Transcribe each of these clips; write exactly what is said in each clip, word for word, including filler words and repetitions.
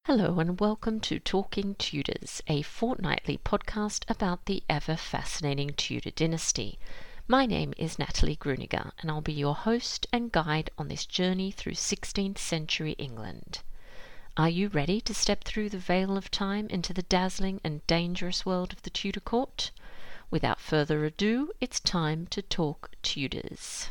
Hello and welcome to Talking Tudors, a fortnightly podcast about the ever-fascinating Tudor dynasty. My name is Natalie Gruniger and I'll be your host and guide on this journey through sixteenth century England. Are you ready to step through the veil of time into the dazzling and dangerous world of the Tudor court? Without further ado, it's time to talk Tudors.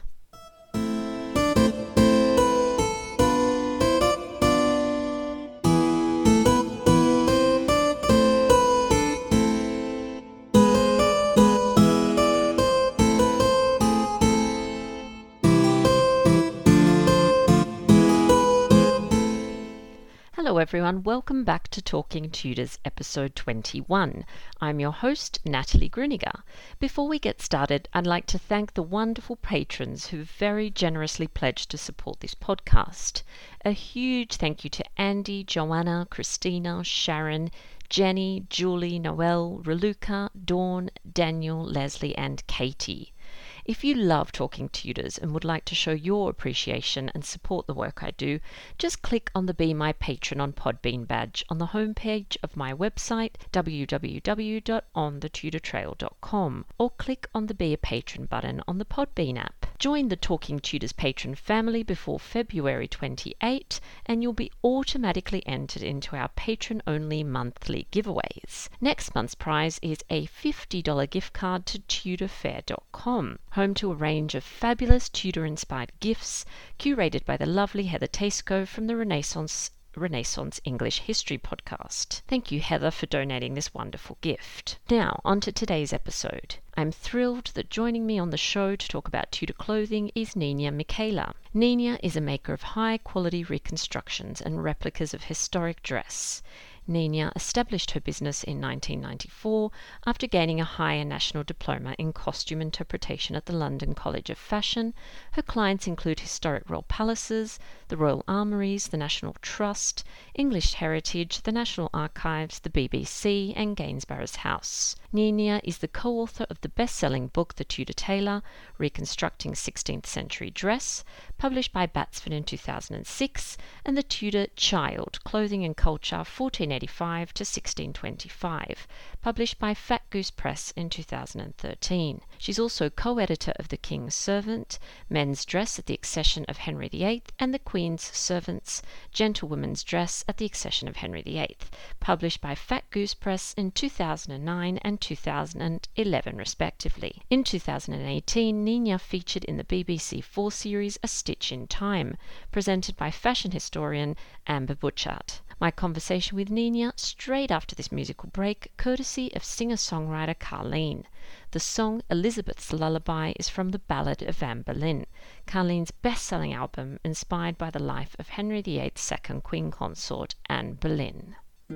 Hello everyone, welcome back to Talking Tudors episode twenty-one. I'm your host, Natalie Gruniger. Before we get started, I'd like to thank the wonderful patrons who very generously pledged to support this podcast. A huge thank you to Andy, Joanna, Christina, Sharon, Jenny, Julie, Noelle, Raluca, Dawn, Daniel, Leslie and Katie. If you love Talking Tudors and would like to show your appreciation and support the work I do, just click on the Be My Patron on Podbean badge on the homepage of my website w w w dot on the tudor trail dot com or click on the Be a Patron button on the Podbean app. Join the Talking Tudors patron family before February twenty-eighth and you'll be automatically entered into our patron-only monthly giveaways. Next month's prize is a fifty dollars gift card to tudor fair dot com. Home to a range of fabulous Tudor-inspired gifts, curated by the lovely Heather Tasco from the Renaissance Renaissance English History podcast. Thank you, Heather, for donating this wonderful gift. Now, on to today's episode. I'm thrilled that joining me on the show to talk about Tudor clothing is Nina Michaela. Nina is a maker of high-quality reconstructions and replicas of historic dress. Nina established her business in nineteen ninety-four after gaining a higher national diploma in costume interpretation at the London College of Fashion. Her clients include historic royal palaces, the Royal Armouries, the National Trust, English Heritage, the National Archives, the B B C and Gainsborough's House. Nina is the co-author of the best-selling book The Tudor Tailor, Reconstructing sixteenth Century Dress, published by Batsford in two thousand six, and The Tudor Child, Clothing and Culture fourteen eighty-five to sixteen twenty-five, published by Fat Goose Press in two thousand thirteen. She's also co-editor of The King's Servant, Men's Dress at the Accession of Henry the Eighth, and The Queen's Servants, Gentlewoman's Dress at the Accession of Henry the Eighth, published by Fat Goose Press in two thousand nine and two thousand eleven respectively. In two thousand eighteen, Nina featured in the B B C four series A Stitch in Time, presented by fashion historian Amber Butchart. My conversation with Nina straight after this musical break, courtesy of singer-songwriter Carleen. The song Elizabeth's Lullaby is from The Ballad of Anne Boleyn, Carleen's best-selling album inspired by the life of Henry the Eighth's second queen consort, Anne Boleyn.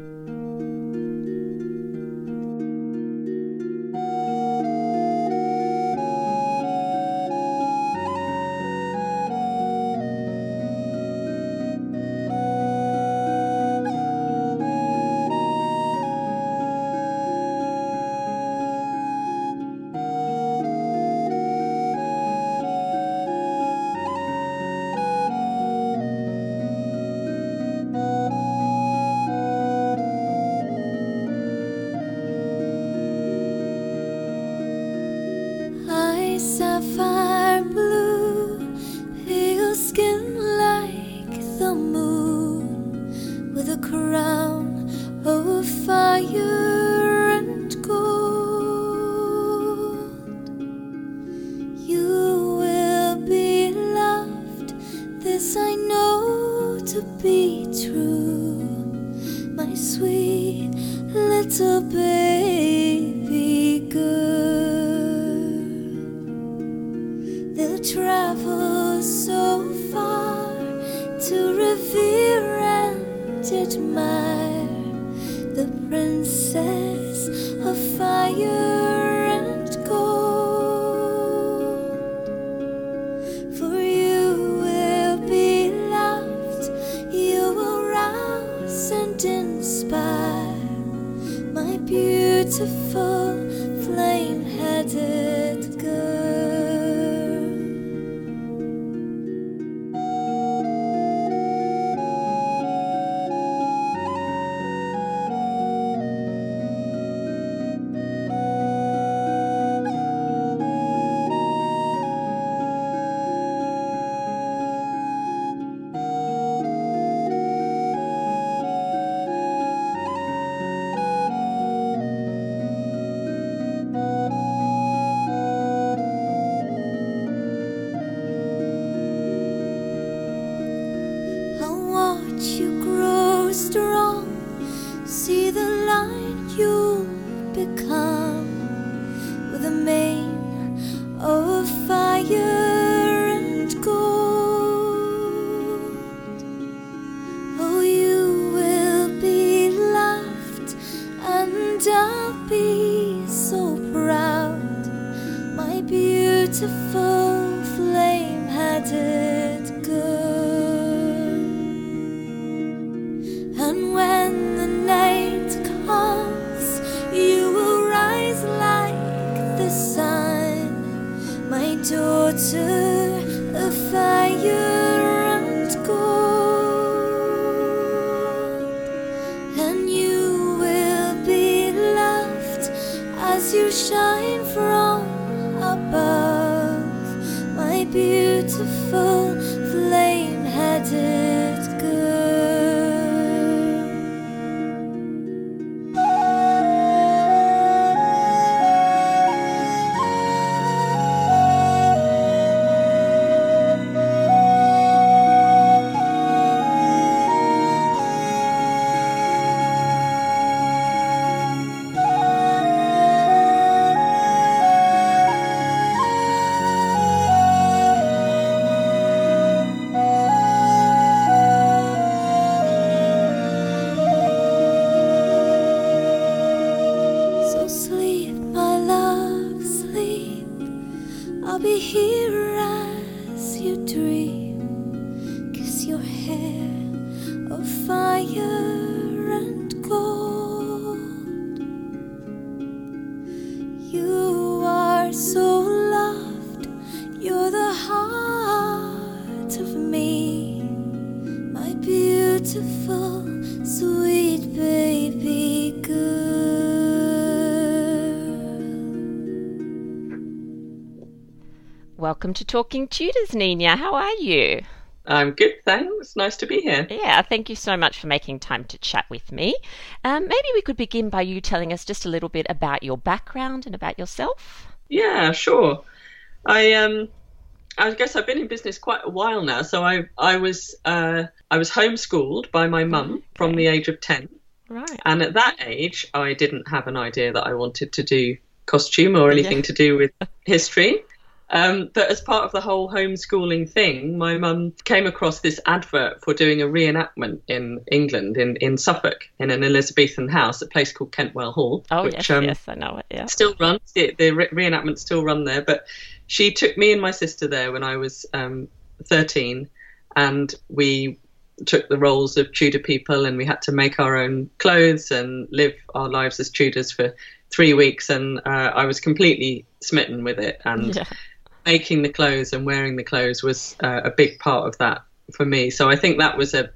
Sapphire blue, pale skin like the moon, with a crown of fire and gold. You will be loved, this I know to be true, my sweet little baby girl. Travel so far to revere and admire the princess of fire and gold. For you will be loved, you will rouse and inspire my beautiful flame-headed girl. see the light you'll become with a mane of fire and gold. Oh, you will be loved, and I'll be so proud, my beautiful flame-headed girl. And when the night comes, you will rise like the sun, my daughter of fire and gold. And you will be loved as you shine from above, my beautiful flame-headed girl. So sleep, my love, sleep. I'll be here as you dream. Kiss your hair of fire and gold. You are so loved, you're the heart of me, my beautiful, sweet baby girl. Welcome to Talking Tudors, Nina. How are you? I'm good, thanks. Nice to be here. Yeah, thank you so much for making time to chat with me. Um, maybe we could begin by you telling us just a little bit about your background and about yourself. Yeah, sure. I um, I guess I've been in business quite a while now. So I I was uh, I was homeschooled by my mum from Okay. the age of ten, Right. and at that age I didn't have an idea that I wanted to do costume or anything Yeah. to do with history. Um, but as part of the whole homeschooling thing, my mum came across this advert for doing a reenactment in England, in, in Suffolk, in an Elizabethan house, a place called Kentwell Hall. Oh, which, yes, um, yes, I know it, yeah. still runs. The, the re- reenactments still run there. But she took me and my sister there when I was um, thirteen, and we took the roles of Tudor people, and we had to make our own clothes and live our lives as Tudors for three weeks. And uh, I was completely smitten with it. And Yeah. making the clothes and wearing the clothes was uh, a big part of that for me. So I think that was a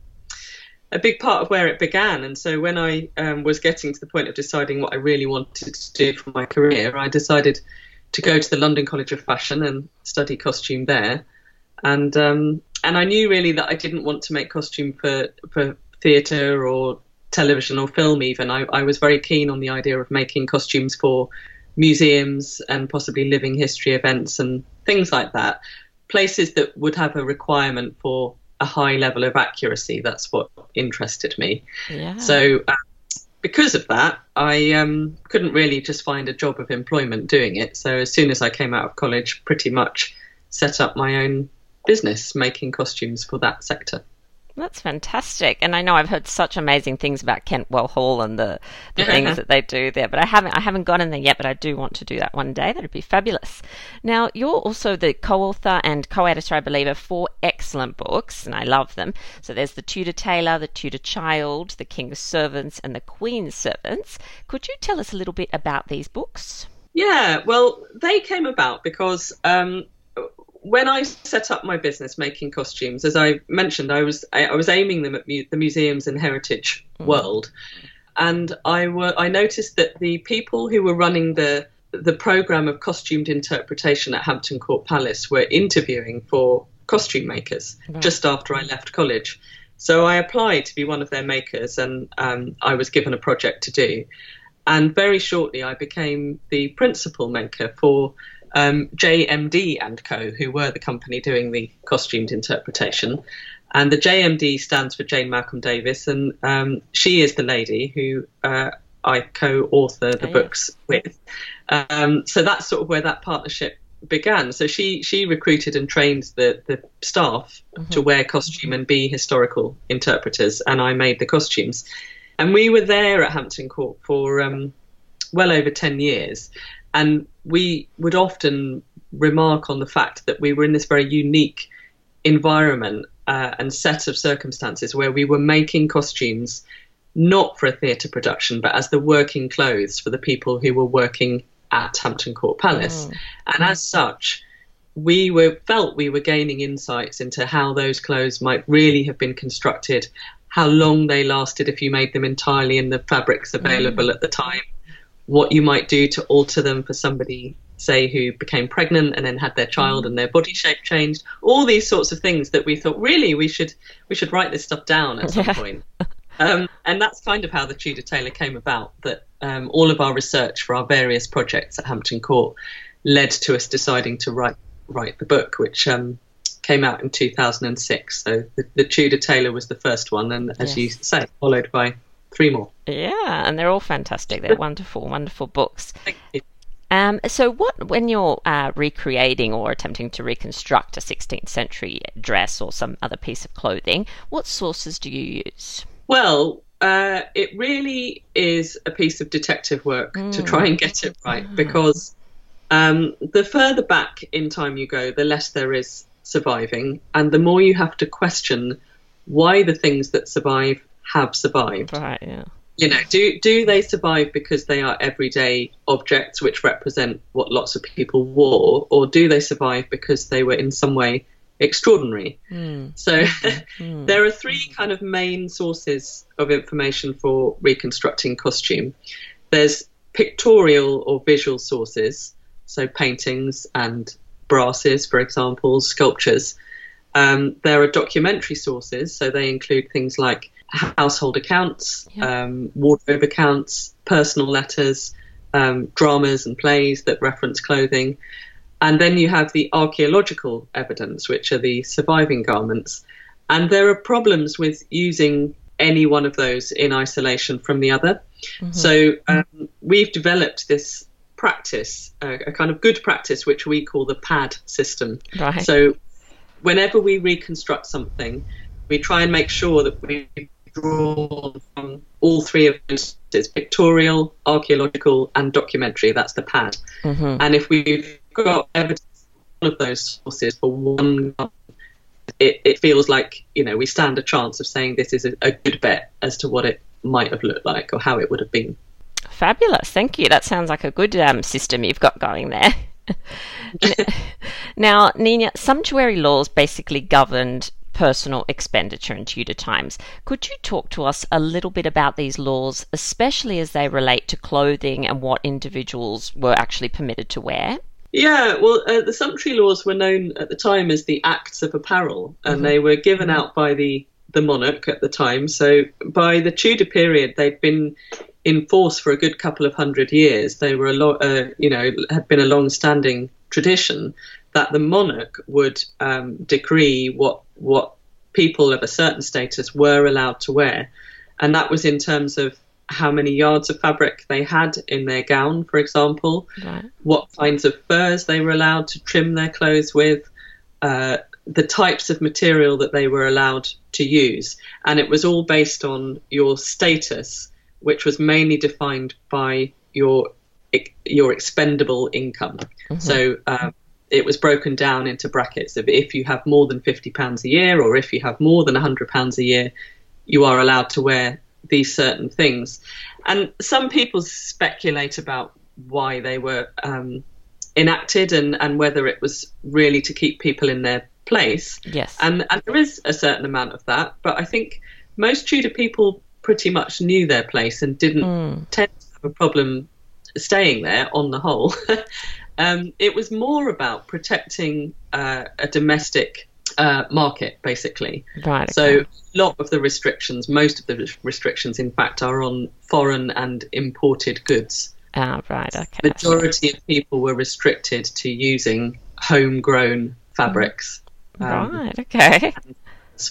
a big part of where it began. And so when I um, was getting to the point of deciding what I really wanted to do for my career, I decided to go to the London College of Fashion and study costume there. And um, and I knew really that I didn't want to make costume for, for theatre or television or film even. I, I was very keen on the idea of making costumes for museums and possibly living history events and things like that. Places that would have a requirement for a high level of accuracy. That's what interested me. Yeah. So uh, because of that, I um, couldn't really just find a job of employment doing it. So as soon as I came out of college, pretty much set up my own business making costumes for that sector. That's fantastic. And I know I've heard such amazing things about Kentwell Hall and the, the things that they do there, but I haven't I haven't gone in there yet, but I do want to do that one day. That'd be fabulous. Now, you're also the co-author and co-editor, I believe, of four excellent books, and I love them. So there's The Tudor Tailor, The Tudor Child, The King's Servants, and The Queen's Servants. Could you tell us a little bit about these books? Yeah, well, they came about because um, when I set up my business making costumes, as I mentioned, I was I, I was aiming them at mu- the museums and heritage mm. world, and I were I noticed that the people who were running the the program of costumed interpretation at Hampton Court Palace were interviewing for costume makers right. just after I left college. So I applied to be one of their makers, and um, I was given a project to do. And very shortly, I became the principal maker for um, J M D and Co, who were the company doing the costumed interpretation. And the J M D stands for Jane Malcolm Davis, and um, she is the lady who uh, I co-author the oh, books yeah. with. Um, so that's sort of where that partnership began. So she she recruited and trained the the staff mm-hmm. to wear costume and be historical interpreters, and I made the costumes. And we were there at Hampton Court for um, well over ten years, and we would often remark on the fact that we were in this very unique environment uh, and set of circumstances where we were making costumes not for a theatre production, but as the working clothes for the people who were working at Hampton Court Palace. Oh. And as such, we were felt we were gaining insights into how those clothes might really have been constructed, how long they lasted if you made them entirely in the fabrics available mm. at the time, what you might do to alter them for somebody, say, who became pregnant and then had their child mm. and their body shape changed, all these sorts of things that we thought, really, we should we should write this stuff down at some yeah. point. Um, and that's kind of how the Tudor Tailor came about, that um, all of our research for our various projects at Hampton Court led to us deciding to write write the book, which um, came out in two thousand six. So the, the Tudor Tailor was the first one, and as yes. you say, followed by three more. Yeah, and they're all fantastic. They're wonderful, wonderful books. Thank you. Um, so what, when you're uh, recreating or attempting to reconstruct a sixteenth century dress or some other piece of clothing, what sources do you use? Well, uh, it really is a piece of detective work mm. to try and get it right, because um, the further back in time you go, the less there is surviving, and the more you have to question why the things that survive have survived. Right, yeah. You know, do do they survive because they are everyday objects which represent what lots of people wore, or do they survive because they were in some way extraordinary? Mm. So mm. there are three kind of main sources of information for reconstructing costume. There's pictorial or visual sources, so paintings and brasses, for example, sculptures. Um, there are documentary sources, so they include things like household accounts, yeah. um, wardrobe accounts, personal letters, um, dramas and plays that reference clothing. And then you have the archaeological evidence, which are the surviving garments. And there are problems with using any one of those in isolation from the other. Mm-hmm. So um, we've developed this practice, uh, a kind of good practice, which we call the PAD system. Right. So whenever we reconstruct something, we try and make sure that we draw from all three of those, pictorial, archaeological and documentary. That's the PAD. Mm-hmm. And if we've got evidence of one of those sources for one, it, it feels like, you know, we stand a chance of saying this is a, a good bet as to what it might have looked like or how it would have been. Fabulous. Thank you. That sounds like a good um, system you've got going there. Now, Nina, sumptuary laws basically governed personal expenditure in Tudor times. Could you talk to us a little bit about these laws, especially as they relate to clothing and what individuals were actually permitted to wear? Yeah, well, uh, the sumptuary laws were known at the time as the Acts of Apparel, and mm-hmm. they were given out by the, the monarch at the time. So by the Tudor period, they'd been in force for a good couple of hundred years. They were a lot, uh, you know, had been a long-standing tradition that the monarch would um, decree what what people of a certain status were allowed to wear, and that was in terms of how many yards of fabric they had in their gown, for example, right. what kinds of furs they were allowed to trim their clothes with, uh, the types of material that they were allowed to use, and it was all based on your status, which was mainly defined by your your expendable income. Mm-hmm. So um, it was broken down into brackets of if you have more than fifty pounds a year, or if you have more than one hundred pounds a year, you are allowed to wear these certain things. And some people speculate about why they were um, enacted and, and whether it was really to keep people in their place. Yes. And, and there is a certain amount of that, but I think most Tudor people pretty much knew their place and didn't mm. tend to have a problem staying there on the whole. um, it was more about protecting uh, a domestic uh, market, basically. Right. Okay. So a lot of the restrictions, most of the restrictions, in fact, are on foreign and imported goods. Ah, right. Okay. The majority of people were restricted to using homegrown fabrics. Right. Um, okay. layers.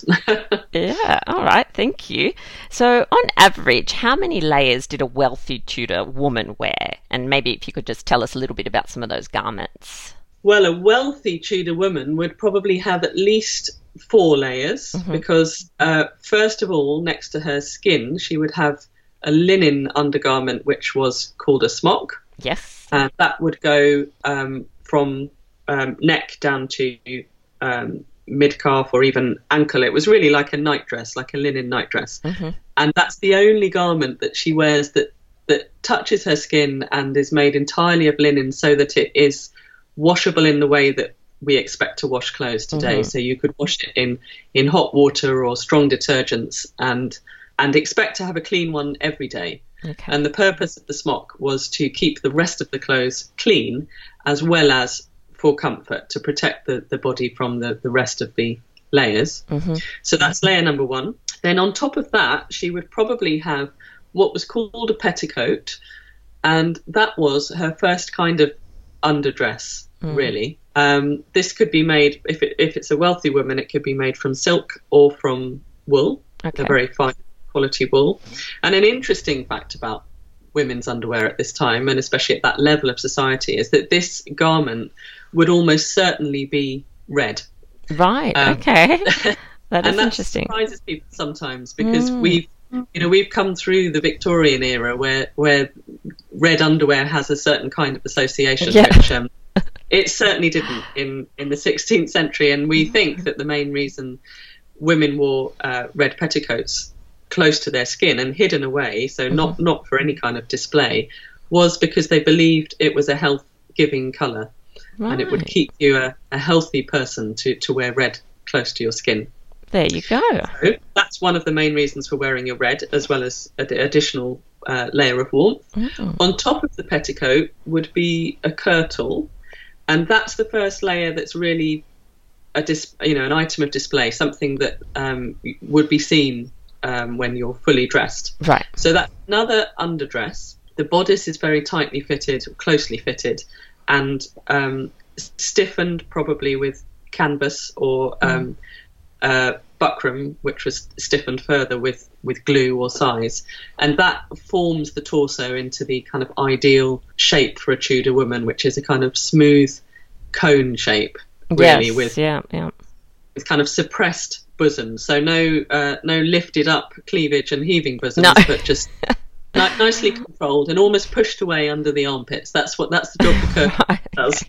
Yeah, all right, thank you. So on average, how many layers did a wealthy Tudor woman wear? And maybe if you could just tell us a little bit about some of those garments. Well, a wealthy Tudor woman would probably have at least four layers mm-hmm. because, uh, first of all, next to her skin, she would have a linen undergarment, which was called a smock. Yes. Uh, that would go um, from um, neck down to um, mid-calf or even ankle. It was really like a nightdress, like a linen nightdress. Mm-hmm. And that's the only garment that she wears that, that touches her skin and is made entirely of linen so that it is washable in the way that we expect to wash clothes today. Mm-hmm. So you could wash it in, in hot water or strong detergents and and expect to have a clean one every day. Okay. And the purpose of the smock was to keep the rest of the clothes clean as well as for comfort, to protect the, the body from the, the rest of the layers. Mm-hmm. So that's layer number one. Then on top of that, she would probably have what was called a petticoat, and that was her first kind of underdress, mm. really. Um, this could be made, if it, if it's a wealthy woman, it could be made from silk or from wool, okay. a very fine quality wool. And an interesting fact about women's underwear at this time, and especially at that level of society, is that this garment would almost certainly be red. Right, um, okay. That is and that interesting. surprises people sometimes because mm. we've, you know, we've come through the Victorian era where where red underwear has a certain kind of association, yeah. which um, it certainly didn't in, in the sixteenth century. And we think that the main reason women wore uh, red petticoats close to their skin and hidden away, so not, mm-hmm. not for any kind of display, was because they believed it was a health-giving colour. Right. And it would keep you a, a healthy person to, to wear red close to your skin. There you go. So that's one of the main reasons for wearing a red, as well as an additional uh, layer of warmth. Mm. On top of the petticoat would be a kirtle, and that's the first layer that's really a dis- you know, an item of display, something that um, would be seen um, when you're fully dressed. Right. So that's another underdress. The bodice is very tightly fitted, closely fitted, and um, stiffened probably with canvas or um, mm. uh, buckram, which was stiffened further with, with glue or size. And that forms the torso into the kind of ideal shape for a Tudor woman, which is a kind of smooth cone shape, really, yes, with, yeah, yeah. with kind of suppressed bosoms. So no uh, no lifted up cleavage and heaving bosoms, no. but just Ni- nicely controlled and almost pushed away under the armpits. That's what that's the job the kirtle right. does.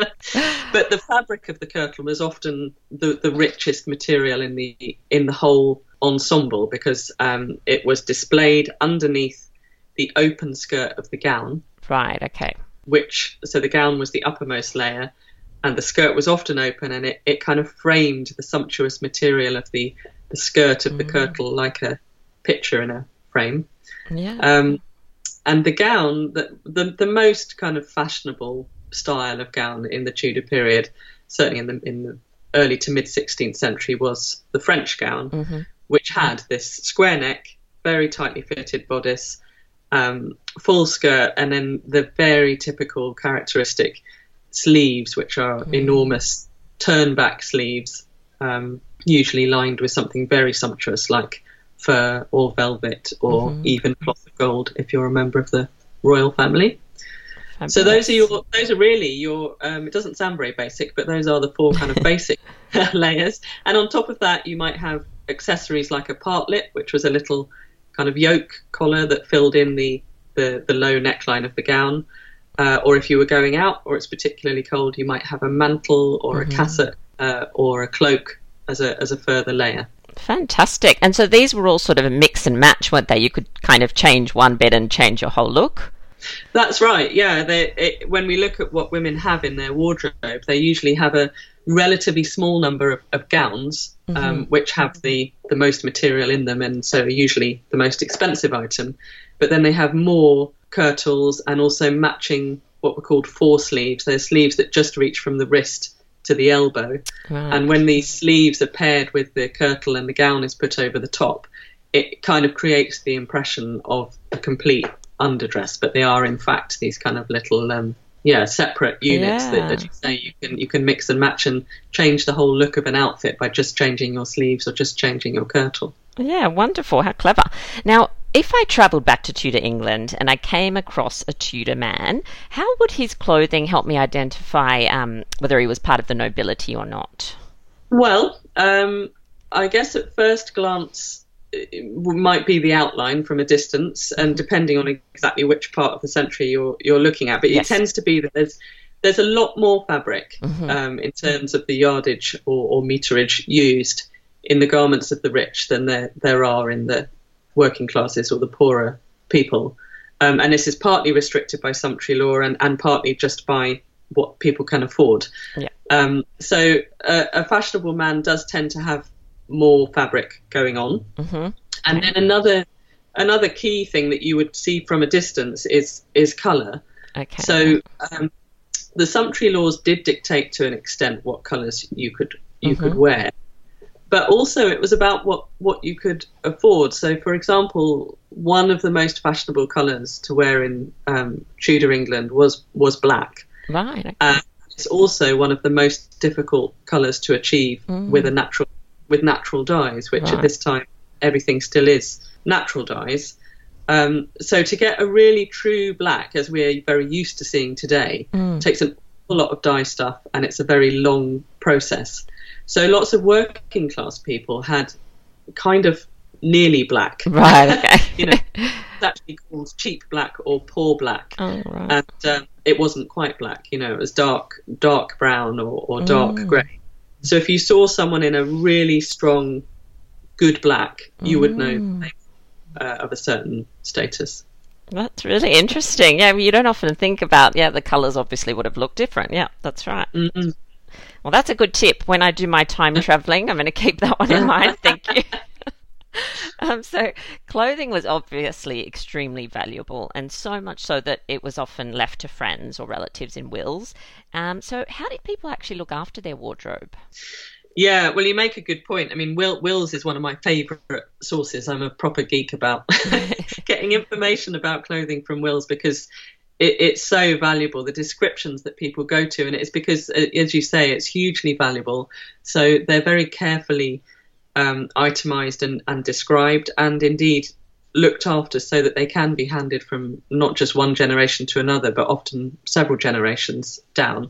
But the fabric of the kirtle was often the, the richest material in the in the whole ensemble because um, it was displayed underneath the open skirt of the gown. Right. Okay. Which so the gown was the uppermost layer, and the skirt was often open, and it, it kind of framed the sumptuous material of the the skirt of the mm. kirtle like a picture in a frame. Yeah. Um, and the gown, the, the the most kind of fashionable style of gown in the Tudor period, certainly in the in the early to mid sixteenth century, was the French gown, mm-hmm. which had this square neck, very tightly fitted bodice, um, full skirt, and then the very typical characteristic sleeves, which are mm. enormous turn back sleeves, um, usually lined with something very sumptuous like fur or velvet or mm-hmm. even cloth of gold if you're a member of the royal family. Fabulous. So those are your those are really your um, it doesn't sound very basic, but those are the four kind of basic layers. And on top of that you might have accessories like a partlet, which was a little kind of yoke collar that filled in the the, the low neckline of the gown, uh, or if you were going out or it's particularly cold, you might have a mantle or mm-hmm. a cassock uh, or a cloak as a as a further layer. Fantastic. And so these were all sort of a mix and match, weren't they? You could kind of change one bit and change your whole look. That's right, yeah. They, it, when we look at what women have in their wardrobe, they usually have a relatively small number of, of gowns, mm-hmm. um, which have the, the most material in them, and so are usually the most expensive item. But then they have more kirtles and also matching what were called four sleeves. They're sleeves that just reach from the wrist to the elbow. Right. And when these sleeves are paired with the kirtle and the gown is put over the top, it kind of creates the impression of a complete underdress, but they are in fact these kind of little um, yeah, separate units Yeah. that, as you say, you can you can mix and match and change the whole look of an outfit by just changing your sleeves or just changing your kirtle. Yeah, wonderful. How clever. Now, if I travelled back to Tudor England and I came across a Tudor man, how would his clothing help me identify um, whether he was part of the nobility or not? Well, um, I guess at first glance it might be the outline from a distance, and depending on exactly which part of the century you're you're looking at, but Yes. it tends to be that there's there's a lot more fabric Mhm. um, in terms of the yardage or, or meterage used in the garments of the rich than there there are in the working classes or the poorer people. Um, and this is partly restricted by sumptuary law and, and partly just by what people can afford. Yeah. Um, so a, a fashionable man does tend to have more fabric going on. Mm-hmm. And then another another key thing that you would see from a distance is is colour. Okay. So um, the sumptuary laws did dictate to an extent what colours you could you Mhm. could wear. But also it was about what, what you could afford. So, for example, one of the most fashionable colours to wear in um, Tudor England was, was black. Right. Okay. Uh, it's also one of the most difficult colours to achieve Mm. with a natural with natural dyes, which Right. at this time everything still is natural dyes. Um, so to get a really true black, as we're very used to seeing today, Mm. takes an awful lot of dye stuff, and it's a very long process. So lots of working class people had kind of nearly black. Right. Okay. You know, it's actually called cheap black or poor black. Oh, right. And um, it wasn't quite black, you know, it was dark, dark brown or, or dark Mm. grey. So if you saw someone in a really strong, good black, you would know Mm. they were uh, of a certain status. That's really interesting. Yeah, you don't often think about, yeah, the colours obviously would have looked different. Yeah, that's right. Mm. Well, that's a good tip. When I do my time travelling, I'm going to keep that one in mind. Thank you. um, so clothing was obviously extremely valuable, and so much so that it was often left to friends or relatives in wills. Um, so how did people actually look after their wardrobe? Yeah, well, you make a good point. I mean, Will, Wills is one of my favourite sources. I'm a proper geek about getting information about clothing from Wills because it, it's so valuable, the descriptions that people go to. And it's because, as you say, it's hugely valuable. So they're very carefully um, itemised and, and described and indeed looked after so that they can be handed from not just one generation to another, but often several generations down.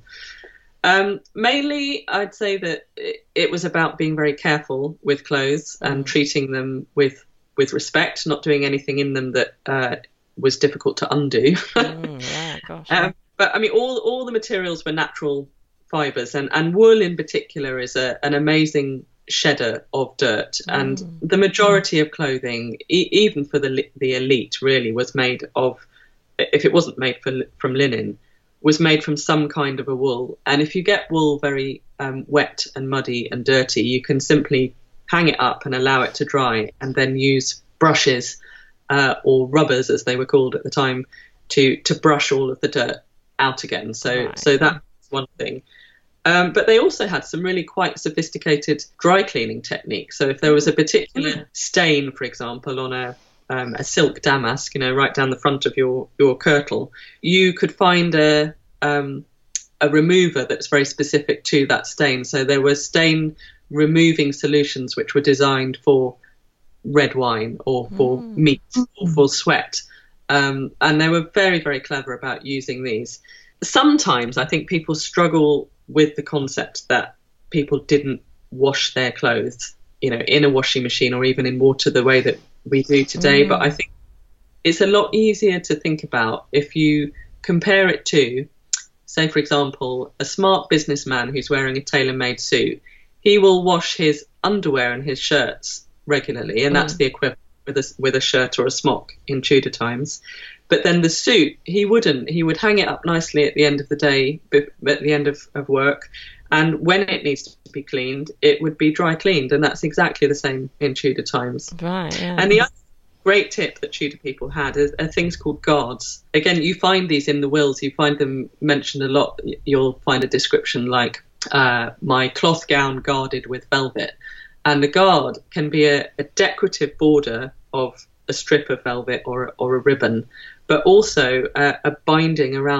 Um, mainly, I'd say that it, it was about being very careful with clothes and Mm. treating them with with respect, not doing anything in them that uh, was difficult to undo. Mm, yeah, gosh. um, but I mean, all all the materials were natural fibres, and, and wool in particular is a, an amazing shedder of dirt. And Mm. the majority of clothing, e- even for the li- the elite, really was made of. If it wasn't made for, from linen, was made from some kind of a wool. And if you get wool very um, wet and muddy and dirty, you can simply hang it up and allow it to dry and then use brushes uh, or rubbers, as they were called at the time, to to brush all of the dirt out again. So Right. so that's one thing. Um, but they also had some really quite sophisticated dry cleaning techniques. So if there was a particular stain, for example, on a Um, a silk damask, you know, right down the front of your, your kirtle, you could find a um, a remover that's very specific to that stain. So there were stain removing solutions which were designed for red wine or for Mm. meat or for sweat. Um, and they were very, very clever about using these. Sometimes I think people struggle with the concept that people didn't wash their clothes, you know, in a washing machine or even in water the way that we do today. Mm. But I think it's a lot easier to think about if you compare it to, say, for example, a smart businessman who's wearing a tailor-made suit. He will wash his underwear and his shirts regularly, and that's Mm. the equivalent with a, with a shirt or a smock in Tudor times. But then the suit, he wouldn't. He would hang it up nicely at the end of the day, at the end of, of work. And when it needs to be cleaned, it would be dry cleaned. And that's exactly the same in Tudor times. Right, yeah. And the other great tip that Tudor people had is, are things called guards. Again, you find these in the wills. You find them mentioned a lot. You'll find a description like, uh, my cloth gown guarded with velvet. And the guard can be a, a decorative border of a strip of velvet or, or a ribbon, but also a, a binding around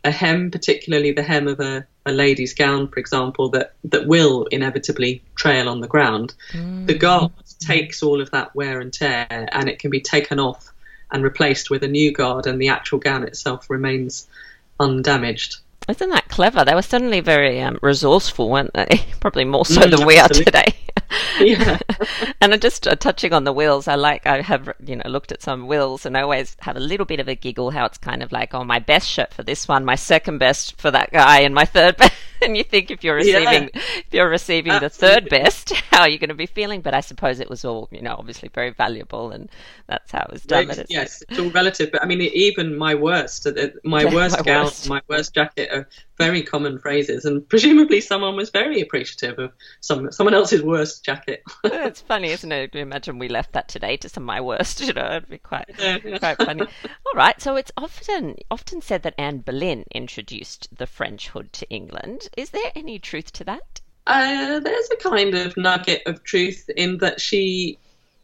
a hem, particularly the hem of a, a lady's gown, for example, that, that will inevitably trail on the ground. Mm. The guard takes all of that wear and tear, and it can be taken off and replaced with a new guard, and the actual gown itself remains undamaged. Isn't that clever? They were suddenly very um, resourceful, weren't they? Probably more so Mm, than we are absolutely. today. Yeah. And just uh, touching on the wills, I like, I have, you know, looked at some wills, and I always have a little bit of a giggle how it's kind of like, oh, my best shirt for this one, my second best for that guy, and my third best. And you think if you're receiving, Yeah. if you're receiving Absolutely. the third best, how are you going to be feeling? But I suppose it was all, you know, obviously very valuable, and that's how it was done. Right, But it's yes, it's all relative. But I mean, even my worst, uh, my Yeah, worst my gown, worst. my worst jacket are very common phrases, and presumably someone was very appreciative of some someone else's worst jacket. It's funny, isn't it? Imagine we left that today to some of my worst, you know, it'd be quite Yeah, yeah. quite funny. All right, so it's often often said that Anne Boleyn introduced the French hood to England. Is there any truth to that? Uh, there's a kind of nugget of truth in that she,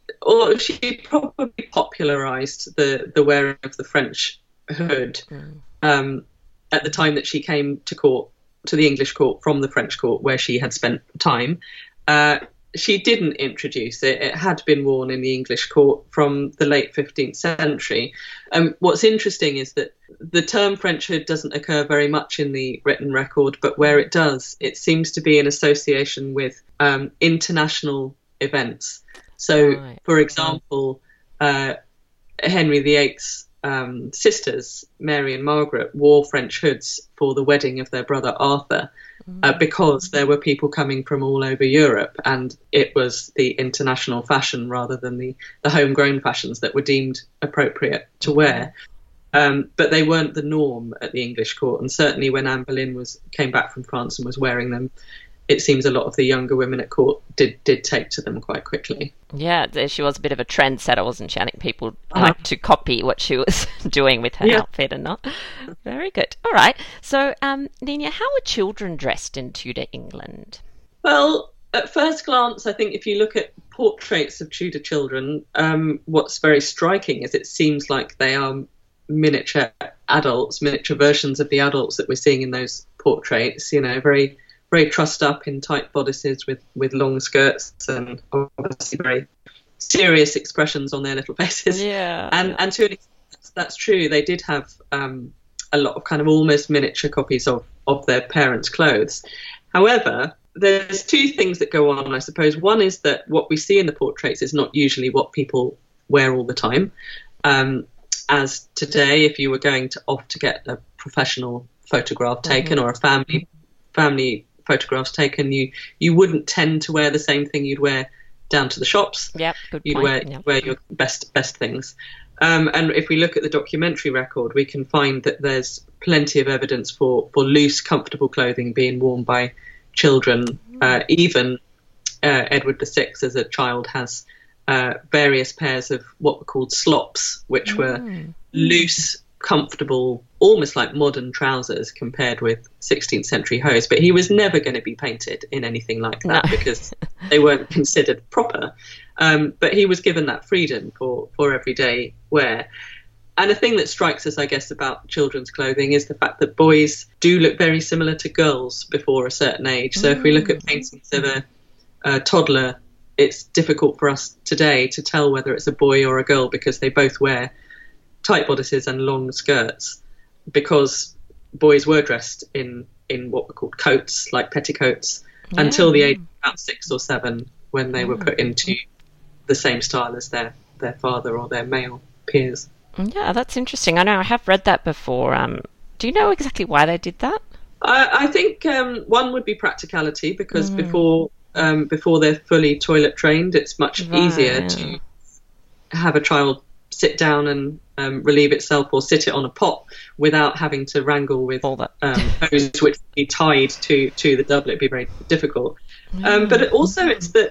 or she probably popularised the the wearing of the French hood Mm. um, at the time that she came to court, to the English court from the French court where she had spent time. Uh, she didn't introduce it. It had been worn in the English court from the late fifteenth century. Um, what's interesting is that the term French hood doesn't occur very much in the written record, but where it does, it seems to be in association with um, international events. So, Right. for example, uh, Henry the Eighth's um, sisters, Mary and Margaret, wore French hoods for the wedding of their brother Arthur, uh, because there were people coming from all over Europe, and it was the international fashion rather than the, the homegrown fashions that were deemed appropriate to wear. Um, but they weren't the norm at the English court, and certainly when Anne Boleyn was came back from France and was wearing them, it seems a lot of the younger women at court did did take to them quite quickly. Yeah, th- she was a bit of a trendsetter, wasn't she? I think people Uh-huh. like to copy what she was doing with her Yeah. outfit and not. Very good. All right. So, um, Nina, how were children dressed in Tudor England? Well, at first glance, I think if you look at portraits of Tudor children, um, what's very striking is it seems like they are miniature adults, miniature versions of the adults that we're seeing in those portraits, you know, very very trussed up in tight bodices with, with long skirts, and obviously very serious expressions on their little faces. Yeah. And and to an extent, that's, that's true. They did have um, a lot of kind of almost miniature copies of, of their parents' clothes. However, there's two things that go on, I suppose. One is that what we see in the portraits is not usually what people wear all the time. Um, as today, if you were going to off to get a professional photograph taken Mhm. or a family family photographs taken, you you wouldn't tend to wear the same thing you'd wear down to the shops. Yep, good You'd point. wear, Yeah. wear your best best things. Um, and if we look at the documentary record, we can find that there's plenty of evidence for, for loose, comfortable clothing being worn by children. Uh, even uh, Edward the Sixth, as a child, has uh, various pairs of what were called slops, which were Mm. loose, comfortable, almost like modern trousers compared with sixteenth century hose. But he was never going to be painted in anything like that No. because they weren't considered proper. Um, but he was given that freedom for, for everyday wear. And a thing that strikes us, I guess, about children's clothing is the fact that boys do look very similar to girls before a certain age. So if we look at paintings of a, a toddler, it's difficult for us today to tell whether it's a boy or a girl because they both wear tight bodices and long skirts, because boys were dressed in, in what were called coats, like petticoats, Yeah. until the age of about six or seven, when they were put into the same style as their, their father or their male peers. Yeah, that's interesting. I know I have read that before. Um, do you know exactly why they did that? I, I think um, one would be practicality, because Mm. before um, before they're fully toilet trained, it's much Right, easier yeah. to have a child sit down and um, relieve itself or sit it on a pot without having to wrangle with All that. um, hose which would be tied to, to the doublet. It'd be very difficult. Um, but it also it's that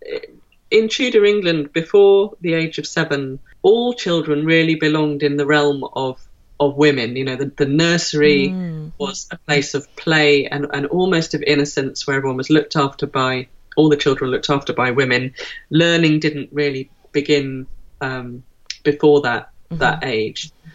in Tudor England, before the age of seven, all children really belonged in the realm of of women. You know, the, the nursery Mm. was a place of play and, and almost of innocence, where everyone was looked after by, all the children looked after by women. Learning didn't really begin um, before that that age.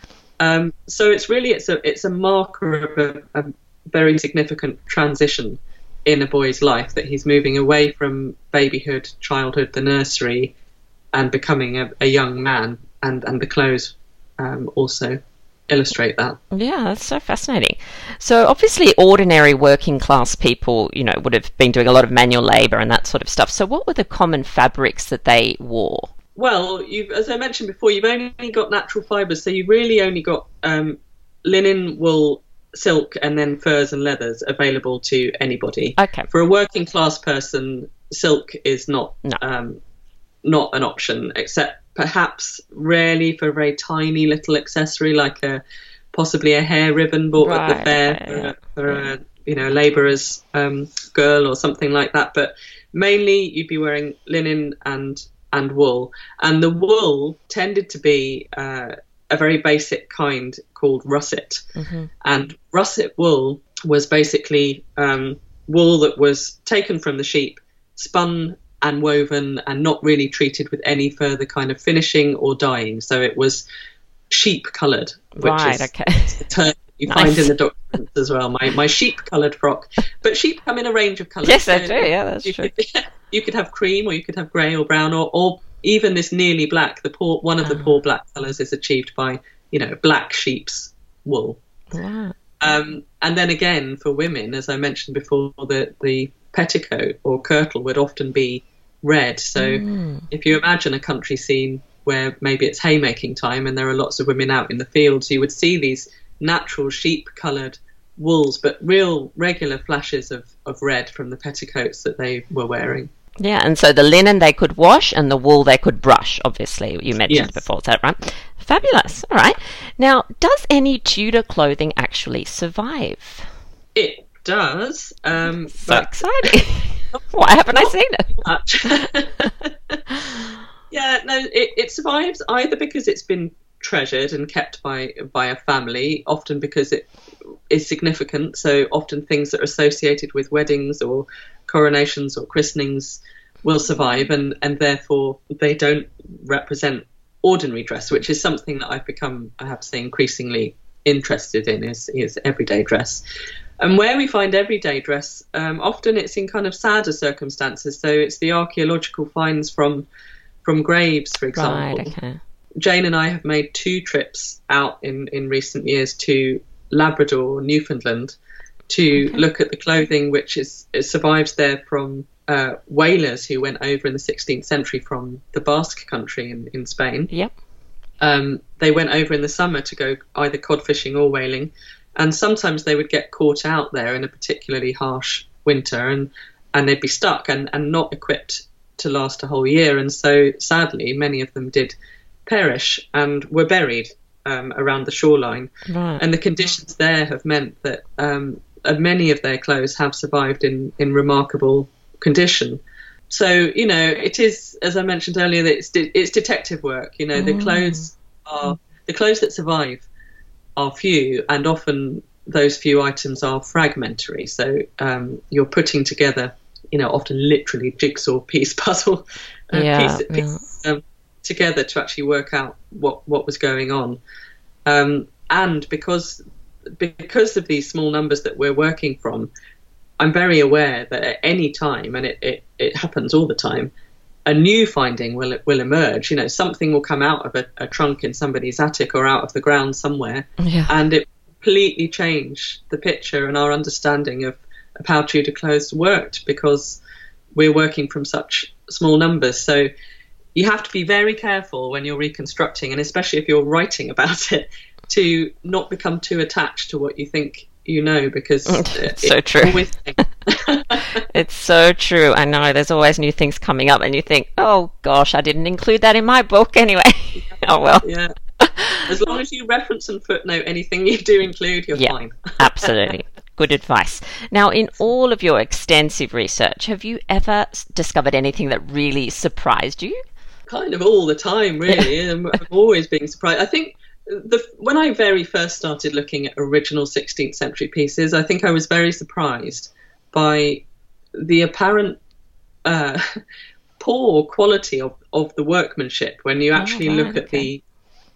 Um, so it's really it's a it's a marker of a, a very significant transition in a boy's life, that he's moving away from babyhood, childhood, the nursery, and becoming a, a young man. And and the clothes um, also illustrate that. Yeah, that's so fascinating. So obviously ordinary working class people, you know, would have been doing a lot of manual labour and that sort of stuff. So what were the common fabrics that they wore? Well, you've, as I mentioned before, you've only got natural fibres, so you've really only got um, linen, wool, silk, and then furs and leathers available to anybody. Okay. For a working class person, silk is not No. um, not an option, except perhaps rarely for a very tiny little accessory like a possibly a hair ribbon bought at the Right, fair okay, for, yeah. a, for a you know labourer's um, girl or something like that. But mainly you'd be wearing linen and and wool, and the wool tended to be uh, a very basic kind called russet. Mm-hmm. And russet wool was basically um, wool that was taken from the sheep, spun and woven, and not really treated with any further kind of finishing or dyeing. So it was sheep coloured, which Right, is okay. the term you Nice. find in the documents as well. My my sheep coloured frock, but sheep come in a range of colours. Yes, they So do. Yeah, that's you true. Could, you could have cream, or you could have grey or brown, or, or even this nearly black. The poor one of the Ah. poor black colours is achieved by you know black sheep's wool. Right. Um, and then again, for women, as I mentioned before, the, the petticoat or kirtle would often be red. So Mm. if you imagine a country scene where maybe it's haymaking time and there are lots of women out in the fields, you would see these natural sheep-coloured wools, but real regular flashes of, of red from the petticoats that they were wearing. Yeah, and so the linen they could wash and the wool they could brush, obviously, you mentioned Yes. before. Is that right? Fabulous. All right. Now, does any Tudor clothing actually survive? It does. Um, So but exciting. Why haven't I seen it? much. Yeah, no, it, it survives either because it's been treasured and kept by by a family, often because it is significant. So often things that are associated with weddings or coronations or christenings will survive, and, and therefore they don't represent ordinary dress, which is something that I've become, I have to say, increasingly interested in, is, is everyday dress. And where we find everyday dress, um, often it's in kind of sadder circumstances. So it's the archaeological finds from from graves, for example. Right, okay. Jane and I have made two trips out in, in recent years to Labrador, Newfoundland, to Okay. look at the clothing which is it survives there from uh, whalers who went over in the sixteenth century from the Basque country in, in Spain. Yep. Um, they went over in the summer to go either cod fishing or whaling, and sometimes they would get caught out there in a particularly harsh winter, and, and they'd be stuck and, and not equipped to last a whole year. And so sadly many of them did perish and were buried um, around the shoreline. Right. And the conditions there have meant that um, uh, many of their clothes have survived in, in remarkable condition. So, you know, it is, as I mentioned earlier, that it's, de- it's detective work. You know, the Mm. clothes are the clothes that survive are few, and often those few items are fragmentary. So um, you're putting together, you know, often literally jigsaw piece puzzle uh, Yeah, piece, piece um, together to actually work out what, what was going on. Um, and because because of these small numbers that we're working from, I'm very aware that at any time, and it, it, it happens all the time, a new finding will will emerge. You know, something will come out of a, a trunk in somebody's attic or out of the ground somewhere, Yeah. and it completely change the picture and our understanding of, of how Tudor clothes worked, because we're working from such small numbers. So you have to be very careful when you're reconstructing, and especially if you're writing about it, to not become too attached to what you think you know, because It's it so true. always It's so true. I know there's always new things coming up and you think, oh gosh, I didn't include that in my book anyway. Oh well. yeah. As long as you reference and footnote anything you do include, you're Yeah. fine. Absolutely. Good advice. Now, in all of your extensive research, have you ever s- discovered anything that really surprised you? Kind of all the time, really. I'm, I'm always being surprised. I think the when I very first started looking at original sixteenth century pieces, I think I was very surprised by the apparent uh, poor quality of, of the workmanship when you actually right, look at okay. the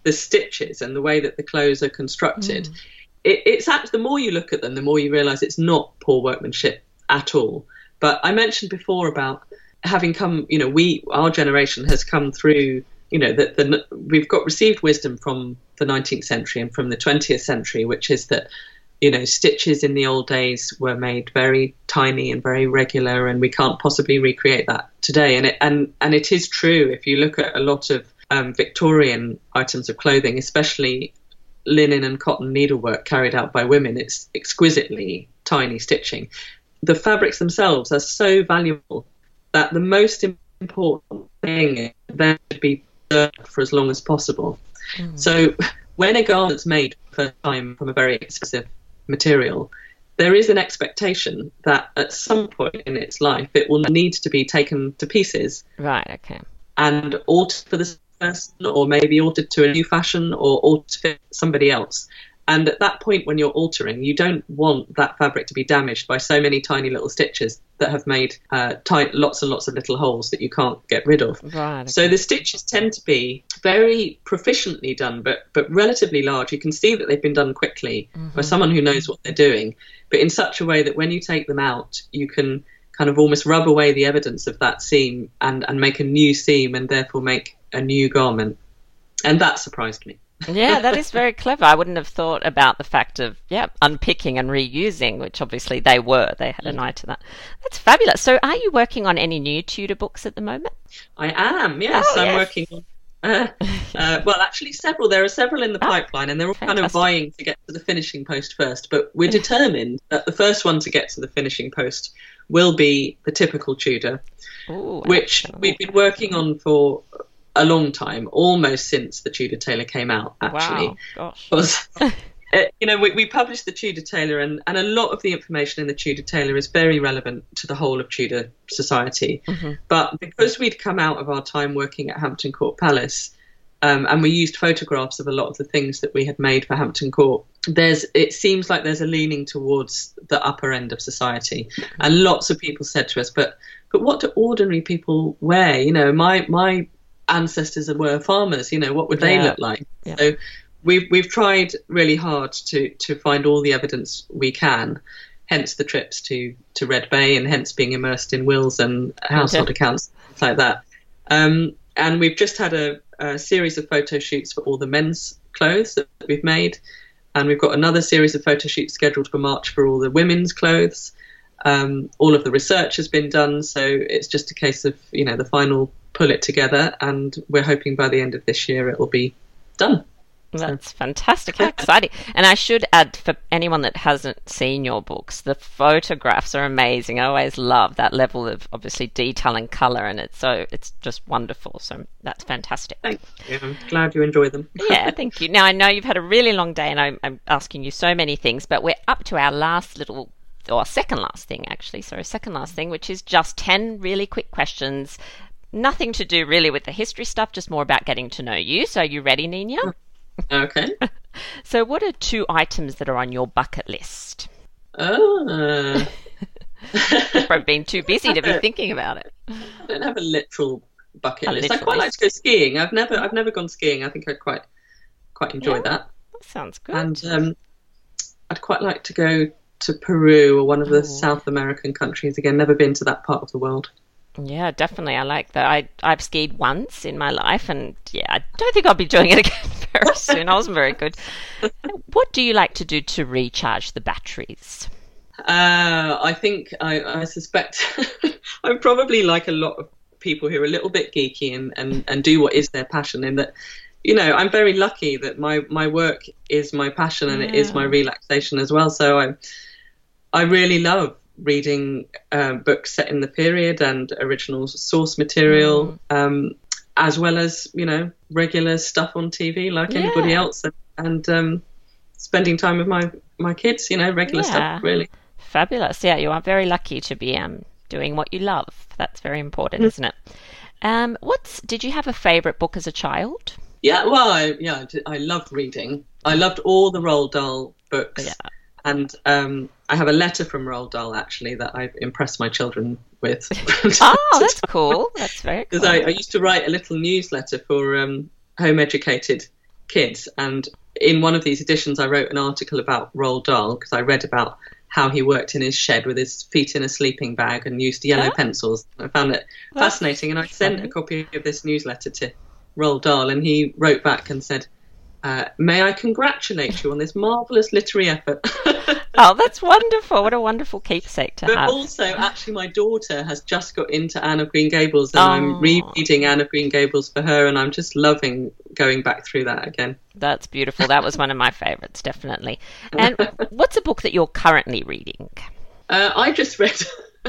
the stitches and the way that the clothes are constructed, mm. it, it's actually, the more you look at them, the more you realise it's not poor workmanship at all. But I mentioned before about having come, you know, we, our generation has come through, you know, that the, we've got received wisdom from the nineteenth century and from the twentieth century, which is that, you know, stitches in the old days were made very tiny and very regular, and we can't possibly recreate that today. And it, and, and it is true, if you look at a lot of um, Victorian items of clothing, especially linen and cotton needlework carried out by women, it's exquisitely tiny stitching. The fabrics themselves are so valuable that the most important thing is they should be preserved for as long as possible. Mm. So when a garment's made for the first time from a very expensive material, there is an expectation that at some point in its life it will need to be taken to pieces. Right, okay. And altered for this person, or maybe altered to a new fashion, or altered to fit somebody else. And at that point when you're altering, you don't want that fabric to be damaged by so many tiny little stitches that have made uh, tight, lots and lots of little holes that you can't get rid of. Right, okay. So the stitches tend to be very proficiently done, but but relatively large. You can see that they've been done quickly mm-hmm. by someone who knows what they're doing, but in such a way that when you take them out, you can kind of almost rub away the evidence of that seam and, and make a new seam, and therefore make a new garment. And that surprised me. Yeah, that is very clever. I wouldn't have thought about the fact of, yeah, unpicking and reusing, which obviously they were. They had an eye to that. That's fabulous. So are you working on any new Tudor books at the moment? I am, yes. Oh, I'm yes. working on, uh, uh, well, actually several. There are several in the oh, pipeline, and they're all fantastic. kind of vying to get to the finishing post first. But we're determined that the first one to get to the finishing post will be The Typical Tudor, Ooh, which excellent. We've been working on for a long time, almost since The Tudor Tailor came out, actually. Wow, gosh. Because, uh, you know, we, we published The Tudor Tailor, and, and a lot of the information in The Tudor Tailor is very relevant to the whole of Tudor society. Mm-hmm. But because we'd come out of our time working at Hampton Court Palace, um, and we used photographs of a lot of the things that we had made for Hampton Court, there's it seems like there's a leaning towards the upper end of society. Mm-hmm. And lots of people said to us, but but what do ordinary people wear? You know, my my ancestors were farmers, you know, what would they yeah. look like? Yeah. So we've we've tried really hard to to find all the evidence we can, hence the trips to to Red Bay, and hence being immersed in wills and household okay. accounts, things like that. Um, and we've just had a, a series of photo shoots for all the men's clothes that we've made, and we've got another series of photo shoots scheduled for March for all the women's clothes. Um, all of the research has been done, so it's just a case of, you know, the final pull it together, and we're hoping by the end of this year it will be done. That's fantastic. How exciting. And I should add, for anyone that hasn't seen your books, the photographs are amazing. I always love that level of, obviously, detail and colour, and it's so it's just wonderful. So that's fantastic. Thank you. I'm glad you enjoy them. Yeah, thank you. Now, I know you've had a really long day, and I'm, I'm asking you so many things, but we're up to our last little, or second last thing, actually. Sorry, second last thing, which is just ten really quick questions. Nothing to do really with the history stuff, just more about getting to know you. So are you ready, Nina? Okay. So what are two items that are on your bucket list? Oh. You've probably been too busy to be thinking about it. I don't have a literal bucket a list. literal I quite list. like to go skiing. I've never I've never gone skiing. I think I'd quite quite enjoy Yeah, that. That sounds good. And um, I'd quite like to go to Peru or one of the Ooh. South American countries again. Never been to that part of the world. Yeah, definitely. I like that. I, I've skied once in my life, and yeah, I don't think I'll be doing it again very soon. I wasn't very good. What do you like to do to recharge the batteries? Uh, I think, I, I suspect, I'm probably like a lot of people who are a little bit geeky and, and, and do what is their passion, in that, you know, I'm very lucky that my, my work is my passion and yeah. it is my relaxation as well. So I, I really love reading um, books set in the period and original source material, mm. um, as well as, you know, regular stuff on T V like yeah. anybody else, and, and um, spending time with my, my kids, you know, regular yeah. stuff, really. Fabulous. Yeah, you are very lucky to be um, doing what you love. That's very important, mm. isn't it? Um, what's did you have a favourite book as a child? Yeah, well, I, yeah, I, did, I loved reading. I loved all the Roald Dahl books. Yeah. And um, I have a letter from Roald Dahl, actually, that I've impressed my children with. Oh, that's cool. That's very cool. Because I, I used to write a little newsletter for um, Home Educated kids. And in one of these editions, I wrote an article about Roald Dahl because I read about how he worked in his shed with his feet in a sleeping bag and used yellow Oh. pencils. I found it That's fascinating, and I sent funny. a copy of this newsletter to Roald Dahl, and he wrote back and said, uh, may I congratulate you on this marvellous literary effort. Oh, that's wonderful. What a wonderful keepsake to But have. also, actually, my daughter has just got into Anne of Green Gables, and Oh. I'm rereading Anne of Green Gables for her, and I'm just loving going back through that again. That's beautiful. That was one of my favourites, definitely. And what's a book that you're currently reading? Uh, I just read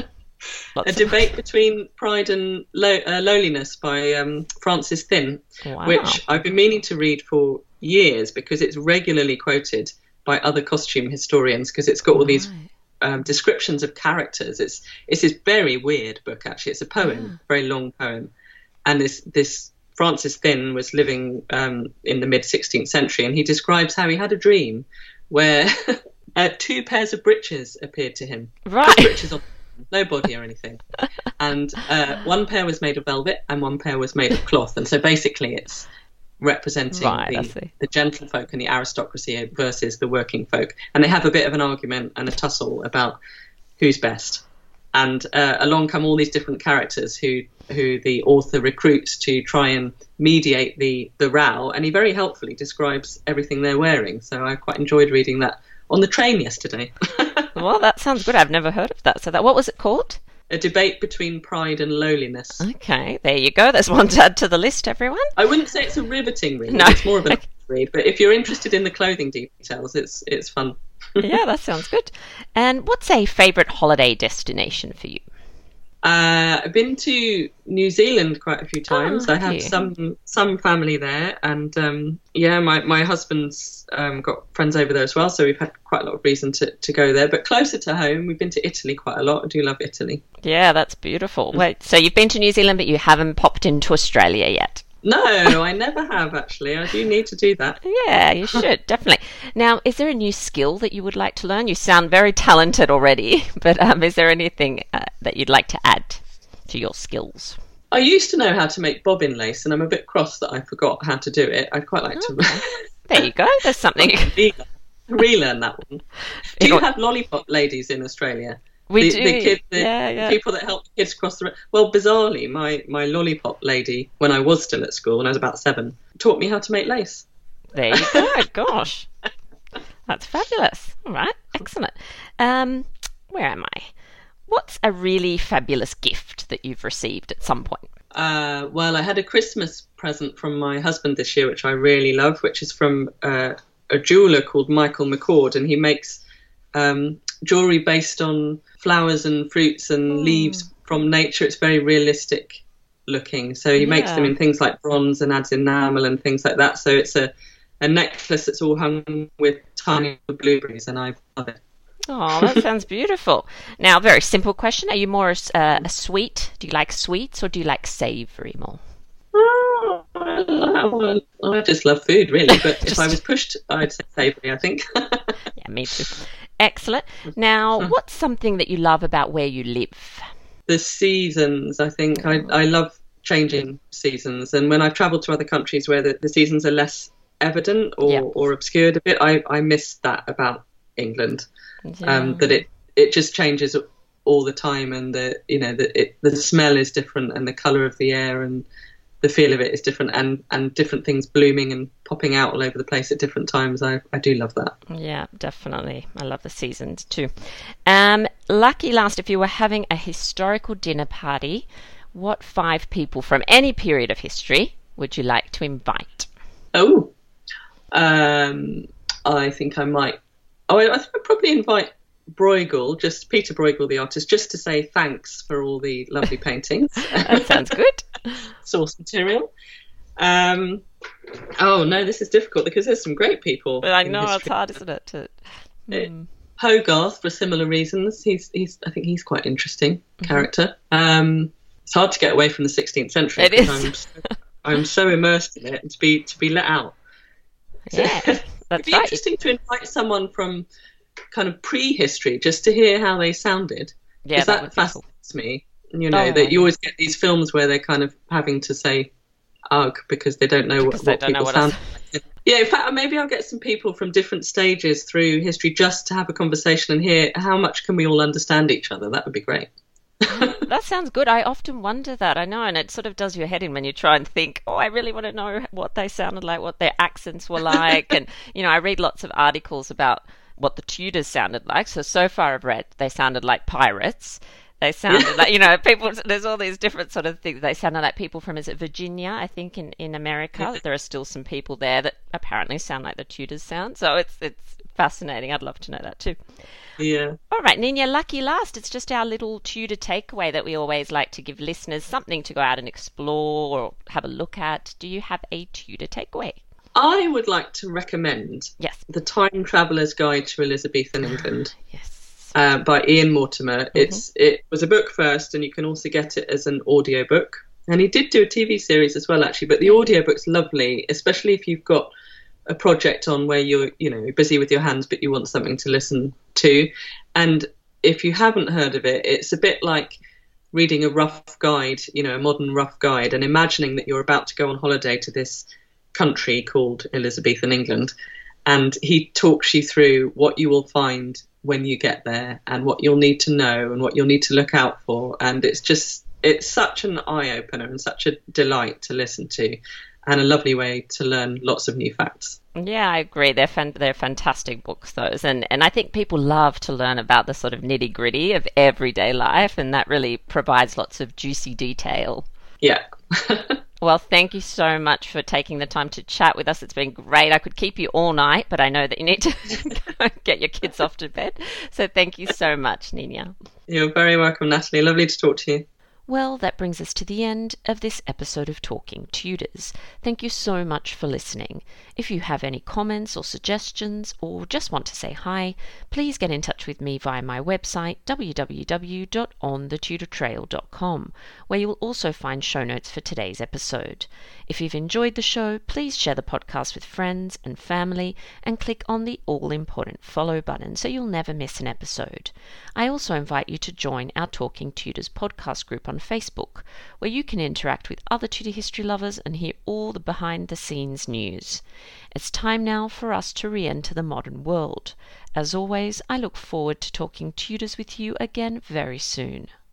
Lots a of- debate between pride and low, uh, lowliness by um, Francis Thin, Wow. which I've been meaning to read for years because it's regularly quoted by other costume historians because it's got all these Right. um, descriptions of characters. It's it's this very weird book, actually. It's a poem, Ah. very long poem. And this this Francis Thin was living um, in the mid-sixteenth century, and he describes how he had a dream where uh, two pairs of breeches appeared to him. Right. Just breeches on, no body or anything. And uh, one pair was made of velvet and one pair was made of cloth. And so basically it's representing Right, I the, see. the gentlefolk and the aristocracy versus the working folk. And they have a bit of an argument and a tussle about who's best. And uh, along come all these different characters who who the author recruits to try and mediate the, the row. And he very helpfully describes everything they're wearing. So I quite enjoyed reading that on the train yesterday. Well, that sounds good. I've never heard of that. So that what was it called? A debate between pride and lowliness. Okay, there you go. There's one to add to the list, everyone. I wouldn't say it's a riveting read. No. It's more of an read. But if you're interested in the clothing details, it's it's fun. Yeah, that sounds good. And what's a favourite holiday destination for you? Uh, I've been to New Zealand quite a few times. Oh, I have have you? some some family there, and um, yeah, my my husband's um, got friends over there as well, so we've had quite a lot of reason to, to go there. But closer to home, we've been to Italy quite a lot. I do love Italy. Yeah, that's beautiful. Wait, so you've been to New Zealand, but you haven't popped into Australia yet? No, I never have actually. I do need to do that. Yeah, you should, definitely. Now, is there a new skill that you would like to learn? You sound very talented already, but um, is there anything uh, that you'd like to add to your skills? I used to know how to make bobbin lace, and I'm a bit cross that I forgot how to do it. I'd quite like to There you go. There's something. relearn, relearn that one. Do In you or- have lollipop ladies in Australia? We the, do. The, kid, the, yeah, yeah. the people that help kids cross the road. Well, bizarrely, my, my lollipop lady, when I was still at school, when I was about seven, taught me how to make lace. There you go. Gosh, that's fabulous. All right, excellent. Um, where am I? What's a really fabulous gift that you've received at some point? Uh, well, I had a Christmas present from my husband this year, which I really love, which is from uh, a jeweller called Michael McCord, and he makes um, jewellery based on flowers and fruits and Mm. leaves from nature. It's very realistic looking. So he makes Yeah. them in things like bronze and adds enamel and things like that. So it's a, a necklace that's all hung with tiny blueberries, and I love it. Oh, that sounds beautiful. Now, very simple question. Are you more uh, a sweet? Do you like sweets or do you like savoury more? Oh, I I just love food, really. But Just- if I was pushed, I'd say savoury, I think. Yeah, me too. Excellent. Now, what's something that you love about where you live? The seasons, I think. I, I love changing seasons. And when I've travelled to other countries where the, the seasons are less evident or, Yeah. or obscured a bit, I, I miss that about England. Yeah. Um, that it, it just changes all the time, and the you know the it, the smell is different, and the colour of the air and the feel of it is different, and, and different things blooming and popping out all over the place at different times. I, I do love that. Yeah, definitely. I love the seasons too. Um, lucky last, if you were having a historical dinner party, what five people from any period of history would you like to invite? Oh, um, I think I might. Oh, I, I think I'd probably invite Bruegel, just Peter Bruegel, the artist, just to say thanks for all the lovely paintings. That sounds good. Source material. Um, oh no, this is difficult because there's some great people. But I in know it's history. hard, isn't it? To, It- Hmm. Hogarth, for similar reasons. He's, he's. I think he's quite interesting Mm-hmm. character. Um, it's hard to get away from the sixteenth century. It because is. I'm so, I'm so immersed in it, and to be to be let out. Yeah, It'd that's be right. interesting to invite someone from kind of prehistory just to hear how they sounded. Yeah, Because that that, would be cool. fascinates me. You know, Oh. that you always get these films where they're kind of having to say ugh because they don't know what, Because they what don't know people what sound else- like. Yeah, in fact, maybe I'll get some people from different stages through history just to have a conversation and hear how much can we all understand each other. That would be great. That sounds good. I often wonder that. I know, and it sort of does your head in when you try and think, oh, I really want to know what they sounded like, what their accents were like. And, you know, I read lots of articles about what the Tudors sounded like. So, so far I've read they sounded like pirates. They sounded like, you know, people, there's all these different sort of things. They sounded like people from, is it Virginia, I think, in, in America. Yeah. There are still some people there that apparently sound like the Tudors sound. So it's it's fascinating. I'd love to know that too. Yeah. All right, Nina, lucky last. It's just our little Tudor takeaway that we always like to give listeners something to go out and explore or have a look at. Do you have a Tudor takeaway? I would like to recommend yes. The Time Traveller's Guide to Elizabethan England. Yes. Uh, by Ian Mortimer. Mm-hmm. It's it was a book first, and you can also get it as an audiobook. And he did do a T V series as well, actually. But the audiobook's lovely, especially if you've got a project on where you're, you know, busy with your hands, but you want something to listen to. And if you haven't heard of it, it's a bit like reading a rough guide, you know, a modern rough guide, and imagining that you're about to go on holiday to this country called Elizabethan England. And he talks you through what you will find when you get there and what you'll need to know and what you'll need to look out for. And it's just, it's such an eye-opener and such a delight to listen to, and a lovely way to learn lots of new facts. Yeah, I agree. They're fan- they're fantastic books, those. And, and I think people love to learn about the sort of nitty-gritty of everyday life, and that really provides lots of juicy detail. Yeah. Well, thank you so much for taking the time to chat with us. It's been great. I could keep you all night, but I know that you need to get your kids off to bed. So thank you so much, Nina. You're very welcome, Natalie. Lovely to talk to you. Well, that brings us to the end of this episode of Talking Tudors. Thank you so much for listening. If you have any comments or suggestions, or just want to say hi, please get in touch with me via my website, w w w dot on the tudor trail dot com, where you will also find show notes for today's episode. If you've enjoyed the show, please share the podcast with friends and family, and click on the all-important follow button so you'll never miss an episode. I also invite you to join our Talking Tudors podcast group on Facebook, where you can interact with other Tudor history lovers and hear all the behind-the-scenes news. It's time now for us to re-enter the modern world. As always, I look forward to talking Tudors with you again very soon.